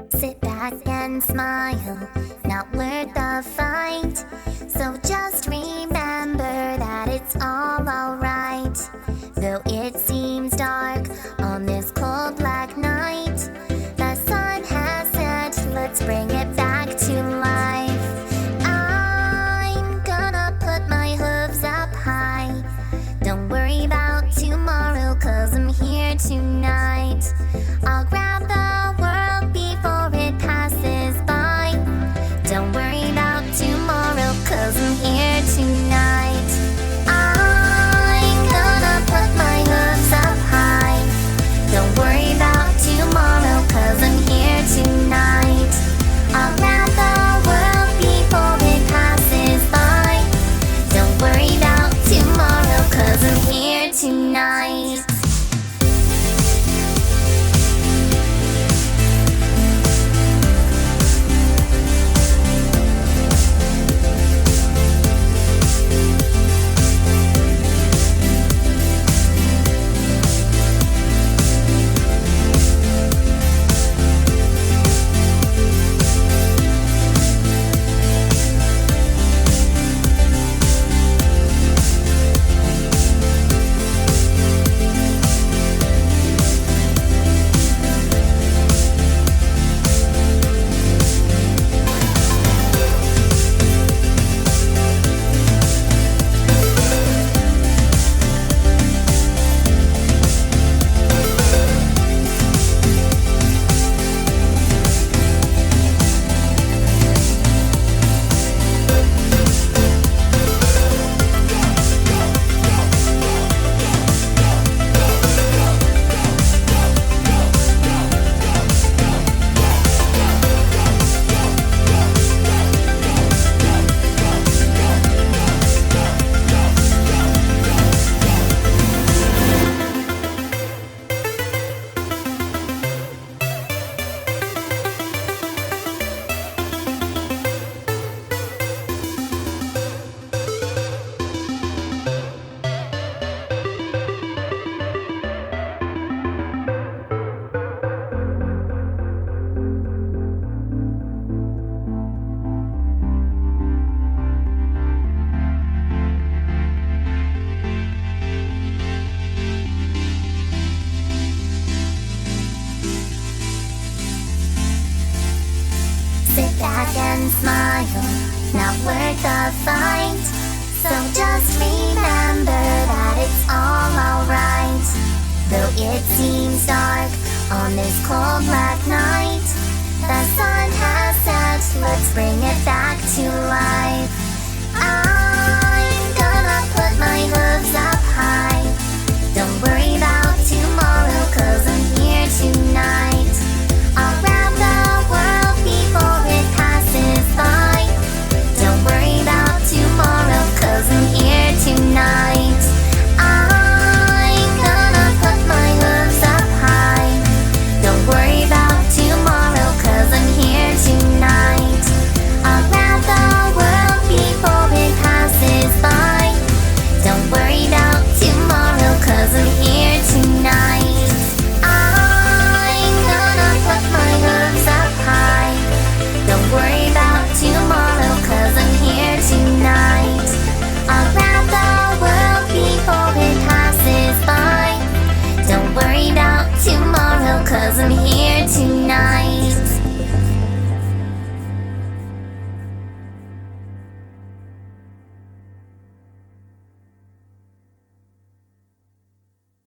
Sit back and smile, not worth the fight. So just remember that it's all alright. Though it seems dark on this cold black night, the sun has set, let's bring it back to life. I'm gonna put my hooves up high. Don't worry about tomorrow, 'cause I'm here tonight. I'll grab the world before it passes by. Don't worry about tomorrow, 'cause I'm here tonight. I'm gonna put my hooves up high. Don't worry about tomorrow, 'cause I'm here tonight. I'll grab the world before it passes by. Don't worry about tomorrow, 'cause I'm here tonight. Sit back and smile, not worth the fight. So just remember that it's all alright. Though it seems dark on this cold black night, the sun has set, let's bring it back to life. I'm gonna put my hooves up high.